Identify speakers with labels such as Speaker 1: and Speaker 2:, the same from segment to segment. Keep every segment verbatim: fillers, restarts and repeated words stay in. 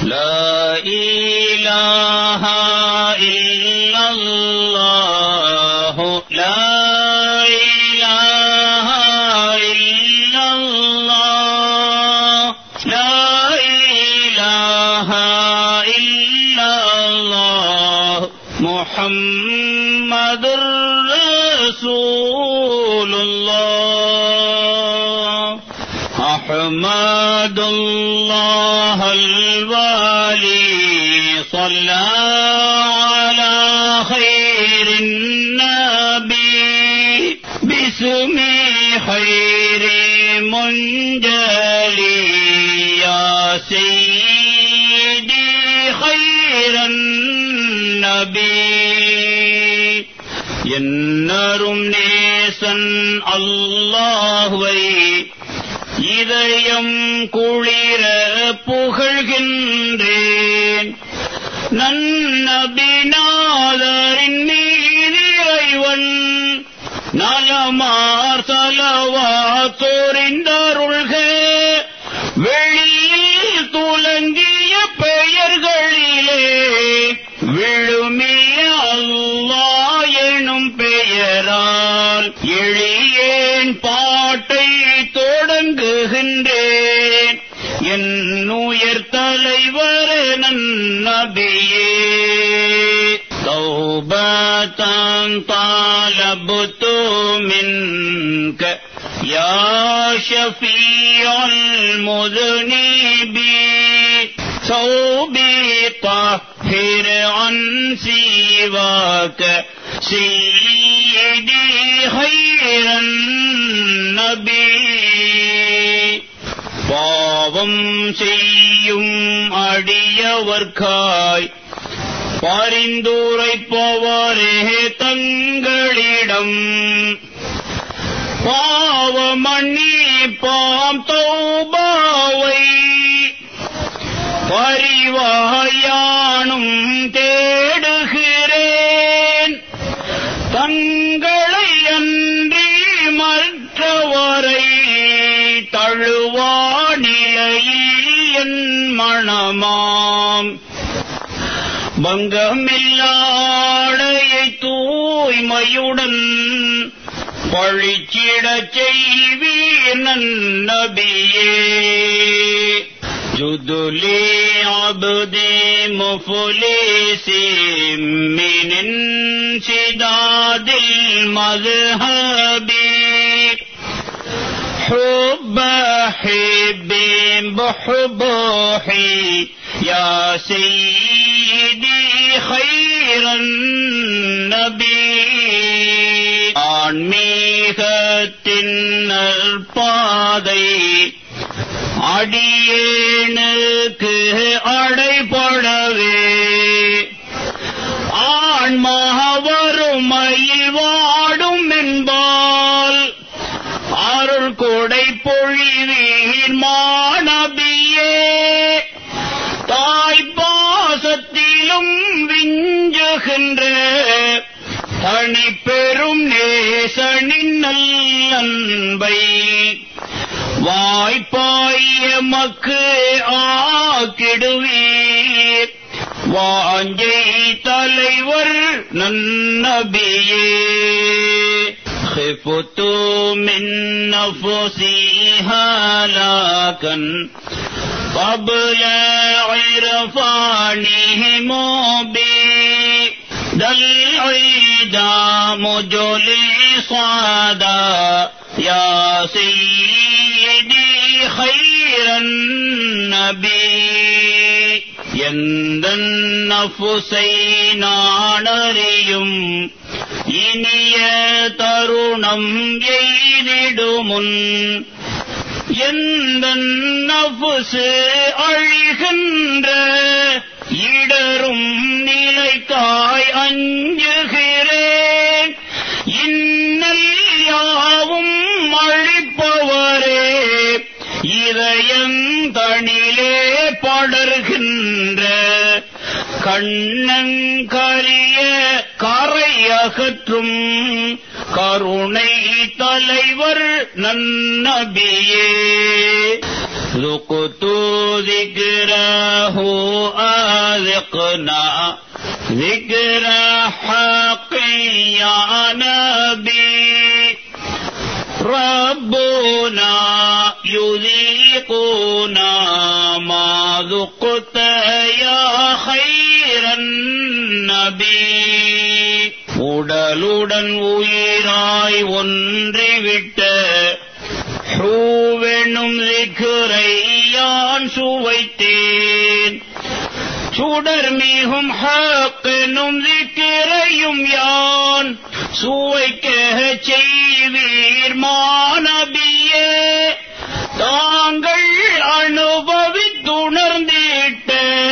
Speaker 1: லா இலாஹா இல்லல்லாஹு லா இலாஹா இல்லல்லாஹ் லா இலாஹா இல்லல்லாஹ் முஹம்மதுர் ரசூலுல்லாஹ் அஹ்மதுல்லாஹ் அல்-வாலி ஸல்லா அலா கைரின் நபி பிஸ்மி கைரி முன்ஜலி யா சய்யிதி கைரன் நபி என்னரும் நேசன் அல்லாஹ்வை இதயம் குளிர புகழ்கின்றேன். நன்னபிநாதரின் மீதிரைவன் நலமார் ஸலவாத்தொரிந்தருள்க. வெளியில் துலங்கிய பெயர்களிலே விழுமிய அல்லாஹ் எனும் பெயரால் எளியேன் பாட்டை தொடங்குகின்றேன். என் உயர் தலைவர் நன்னபியே தௌபதன் தலபது மின்க யா ஷஃபீஅல் முذنبீன் ஸௌபி طهر عن سواك سيدي خير النبي பாவம் செய்யும் அடியவர்க்காய் பரிந்துரைப்பவரே தங்களிடம் பாவமன்னிப்பாம் தௌபாவை பரிவாயானும் தேடுகிறேன். தங்களை அன்றி மற்றவரை தழுவா நிலையில் என் மனமாம் பங்கமில்லாடையை தூய்மையுடன் பழிச்சிடச் செய்வீர் நன்னபியே. ஜுதுலி அப்தி முஃப்லிஸி மின் இன்சிதாதில் மذهபி حب حب بحبوحي يا سيدي خير النبي ஆன்மீகத்தின் நற்பாதை அடியேனுக்கு அடைபடவே ஆன்மா வறுமையில் வாடும் என்பால் அருள் கொடை பொழிவீர் மாநபியே. தாய்ப்பாசத்திலும் விஞ்சுகின்ற தனி பெரும் நேசனின் நல்லன்பை வாய்ப்பாய் எமக்கு ஆக்கிடுவீர். வாஞ்சை தலைவர் நன்னபியே. خفت من نفسي هلاكا قبل عرفانهم بي دلعيدا مجلي صادا يا سيدي خير النبي. எந்தன் நஃப்ஸை நானறியும் இனிய தருணம் எய்திடுமுன் எந்தன் நஃப்ஸ் அழிகின்ற இடரும் நிலைக்காய் அஞ்சுகிறேன். இன்னல் யாவும் அழிப்பவரே இதயந்தனிலே படர்கின்ற கண்ணங்கரிய கரை அகற்றும் கருணை தலைவர் நன்னபியே. ذقت ذكره بلغنا ذكر حق يا نبي ربنا يذيقنا ما ذقت يا خير النبي உடலுடன் உயிராய் ஒன்றிவிட்ட ஹூவெனும் திக்ரை யான் சுவைத்தேன் சுடர் மிகும் ஹக்கெனும் திக்ரையும் யான் சுவைக்க செய்வீர் மாநபியே தாங்கள் அனுபவித்துணர்ந்திட்ட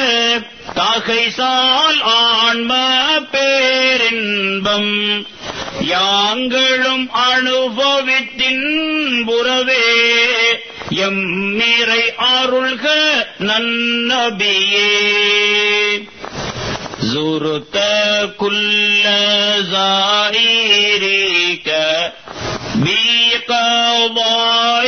Speaker 1: தகைசால் ஆன்ம பேரின்பம் யாங்களும் அனுபவித்தின்புறவே எம்மிறை அருள்க நன்னபியே زرت كل زائرك بقضاء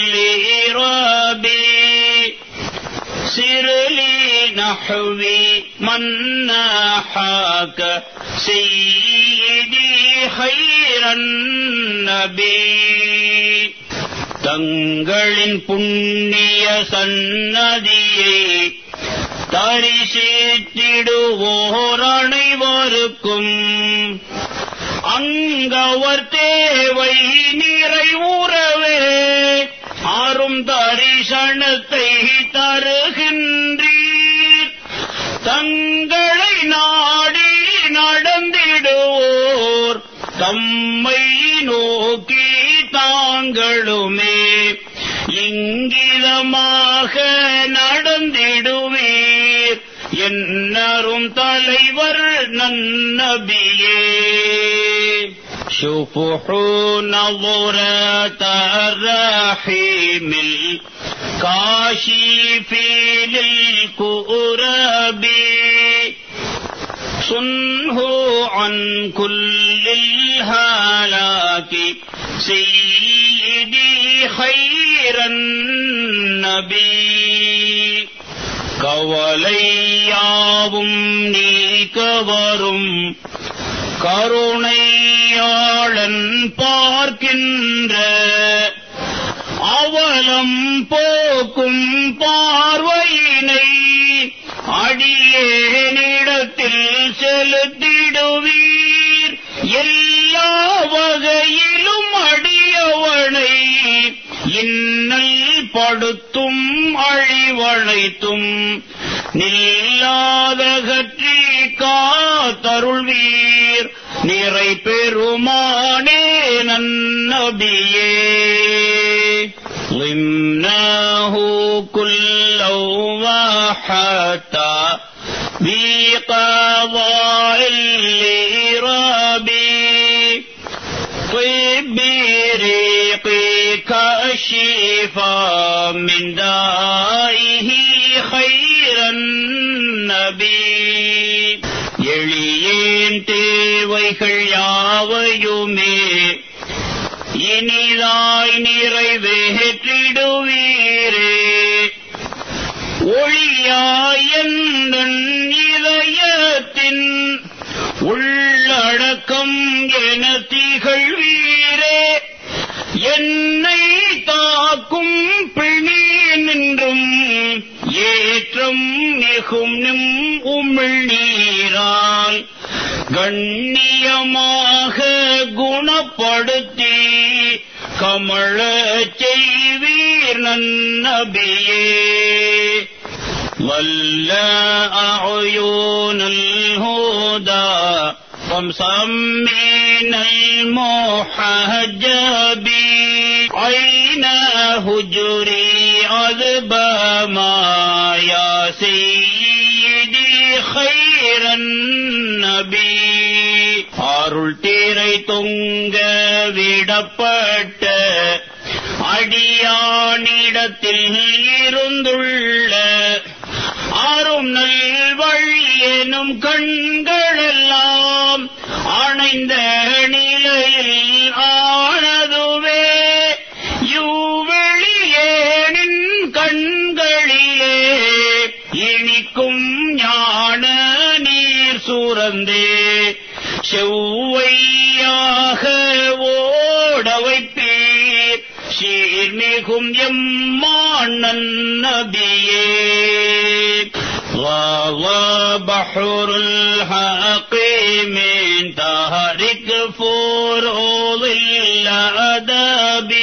Speaker 1: الإرابي سر لي نحوي من ناحاك سيدي خير النبي தங்களின் புண்ணிய சன்னதியை தரிசித்திடுவோர் அனைவருக்கும் அங்கவர் தேவை நிறைவுறவே ஆறும் தரிசனத்தை தருகின்றீர் தங்களை நாடி நடந்திடுவோர் தம்மை நோக்கி தாங்களுமே இங்கிதமாக நடந்திடுவீர் என்னரும் தலைவர் நன்னபியே شفح نظرة الرحيم الكاشف للكرب صنه عن كل الهلاك سيدي خير النبي கவலையாவும் நீக்கவரும் கருணையாளன் பார்க்கின்ற அவலம் போக்கும் பார்வையினை அடியேனிடத்தில் செலுத்திடுவீர் எல்லா வகையிலும் அடியவனை இன்னல் படுத்தும் அழிவழைத்தும் நில்லாதகற்றி காத்தருள்வீர் நிறை பெருமானே நன்னபியே ضمناه كل وحتى بقضاء الإرابي طب ريقك الشفاء من دائه خير النبي எளியேன் தேவைகள் யாவையுமே இனிதாய் நிறைவேற்றிடுவீரே ஒளியாய் எந்தன் இதயத்தின் உள்ளடக்கம் என திகழ்வீரே என்னை தாக்கும் பிணி நின்றும் ஏற்றம் மிகும் நிம் உமிழ் நீரால் கண்ணியமாக குணப்படுத்தி கமழ செய்வீர் நன்னபியே வல்ல அயுன் الهدى خمسا من المحجب عين هجري عذب ما يا سيدي خير النبي அருள் தீரை தொங்க விடப்பட்ட அடியானிடத்தில் இருந்துள்ள ஆறும் நல்வழி எனும் கண்களெல்லாம் அணைந்த நிலையில் ஆனதுவே யுவெளியேனின் கண்களிலே இனிக்கும் ஞான நீர் சுரந்தே செவ்வையாக ஓட வைப்பீர் சீர்மிகும் எம்மான் நபியே. وَبَحْرُ الْحَقِّ مِنْ تَحْرِكِ فُرُوضِ الْأَدَبِ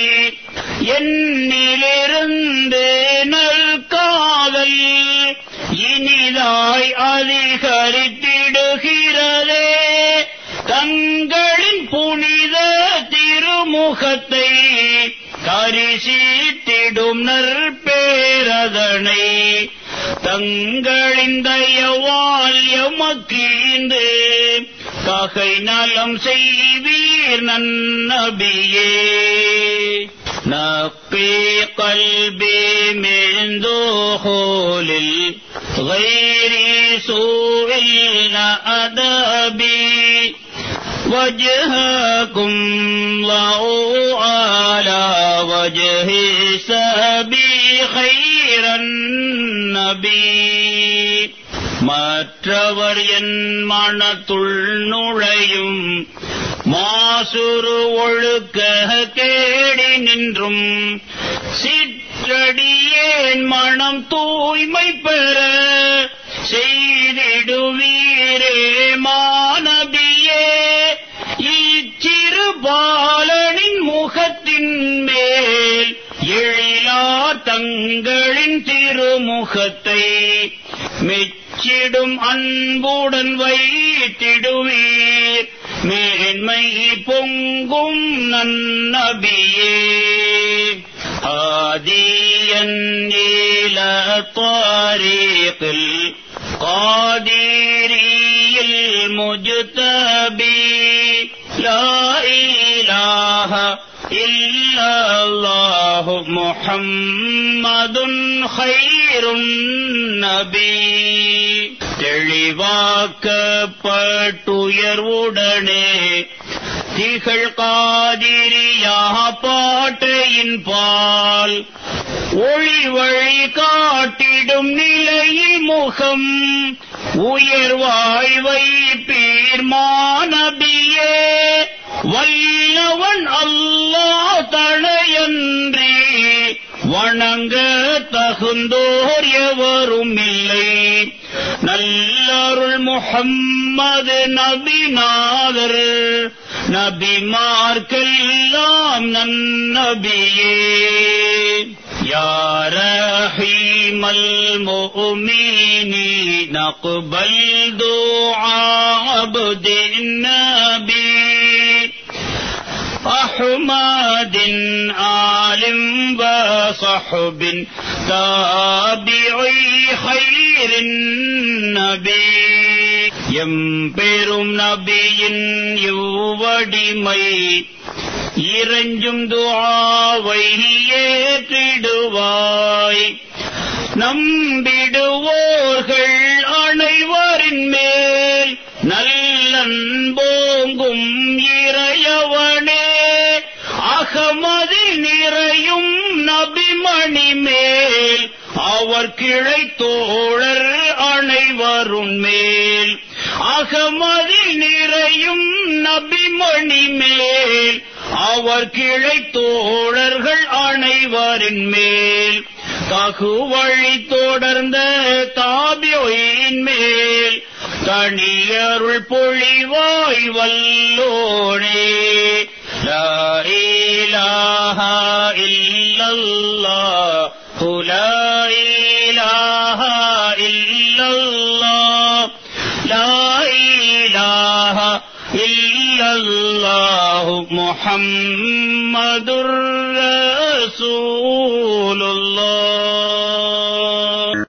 Speaker 1: என்னிலிருந்து நல்காதல் இனிதாய் அதிகரித்திடுகிறதே. தங்களின் புனித திருமுகத்தை தரிசித்திடும் நற்பேரதனை தங்களின் தயவால் எமக்கீந்து ககை நலம் செய்வீர் நன்னபியே. نقي قلبي من دخول غير سوء الأدب وجهكم الله على وجه سبي خير النبي. மற்றவர் என் மனத்துள் நுழையும் மாசுரு ஒழுக்க கேடி நின்றும் சிற்றடியேன் மனம் தூய்மை பெற செய்திடுவீரே மாநபியே. இச்சிறு பாலனின் முகத்தின் மேல் எழிலா தங்களின் திருமுகத்தை மெச்சிடும் அன்புடன் வைத்திடுவீர் மேன்மை பொங்கும் நன்னபியே. ஆதியன் இல த்வாரீகில் காதிரியில் முஜ்தபி லா இலாஹ இல்லல்லாஹு முஹம்மதுன் கைருன் நபி. தெளிவாக்கப்பட்டுயர்வுடனே திகழ் காதிரியா பாட்டையின் பால் ஒளி வழி காட்டிடும் நிலையில் முகம் உயர்வாய் வைப்பீர் மாநபியே. வல்லவன் அல்லாஹ் தனையன்றி வணங்க தகுந்தோர் எவரும் இல்லை. நல்லருள் முஹம்மது நபிநாதர் நபிமார்க்கெல்லாம் நன்னபியே. யா ரஹீமல் முஃமினீன அக்பல் துஆ அப்தின் நபி أحمد عالم وصحب تابعي خير النبي. எம்பெரும் நபியின் யுவடிமை இறைஞ்சும் துஆவை ஏற்றிடுவாய். நம்பிடுவோர்கள் அனைவரின் மேல் நல்லன்போங்கும் இறையவனே. அகமதில் நிறையும் நபிமணி மேல் அவர் கிளை தோழர் அனைவரும் மேல். அகமதில் நிறையும் நபிமணி மேல் அவர் கிளை தோழர்கள் அனைவரின் மேல். தகுவழி தொடர்ந்த தாபியின் மேல் தனியருள் பொழிவாய் வல்லோனே. லா இலாஹா இல்லல்லாஹு லா இலாஹா இல்லல்லாஹ் லா இலாஹா இல்லல்லாஹு முஹம்மதுர் ரசூலுல்லாஹ்.